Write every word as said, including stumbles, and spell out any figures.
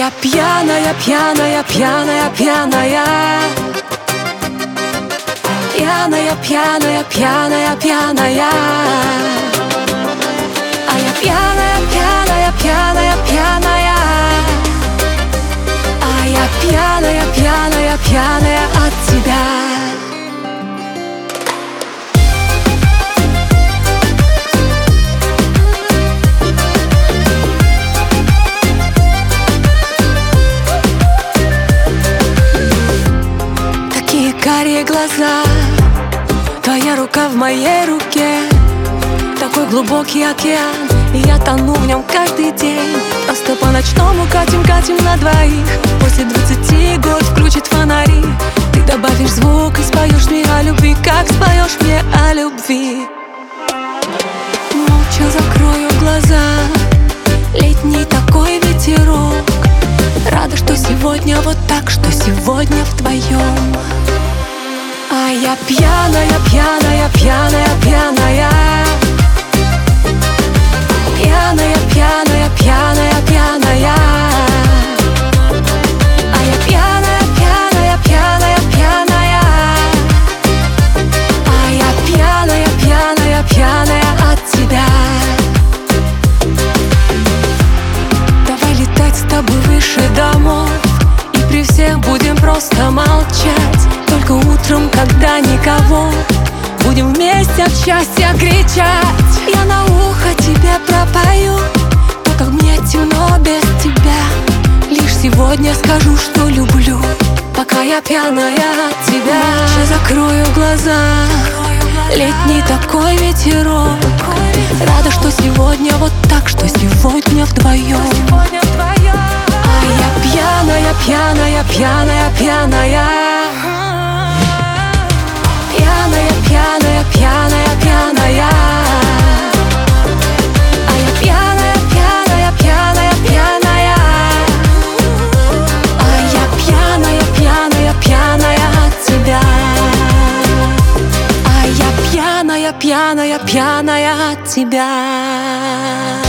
я пьяная, пьяная, пьяная, пьяная. Пьяная, пьяная, пьяная, пьяная. А я пьяная, пьяная, пьяная, пьяная. А я пьяная, пьяная, пьяная от тебя. Карие глаза, твоя рука в моей руке. Такой глубокий океан, и я тону в нем каждый день. Просто по ночному катим, катим на двоих. После двадцати год включит фонари. Ты добавишь звук и споешь мне о любви, как споешь мне о любви. Молча закрою глаза, летний такой ветерок. Рада, что сегодня вот так, что сегодня вдвоем. А я пьяная, пьяная, пьяная, пьяная. Пьяная, пьяная, пьяная, пьяная. А я пьяная, пьяная, пьяная, пьяная. А я пьяная, пьяная, пьяная от тебя. Давай летать с тобой выше домов, и при всех будем просто молчать. Только утром, когда никого, будем вместе от счастья кричать. Я на ухо тебе пропою то, как мне темно без тебя. Лишь сегодня скажу, что люблю, пока я пьяная от тебя. Молча закрою глаза, летний такой ветерок. Рада, что сегодня вот так, что сегодня вдвоем. А я пьяная, пьяная, пьяная, пьяная. Пьяная, пьяная, пьяная, пьяная. А я пьяная, пьяная, пьяная, пьяная. А я пьяная, пьяная, пьяная от тебя. А я пьяная, пьяная, пьяная от тебя.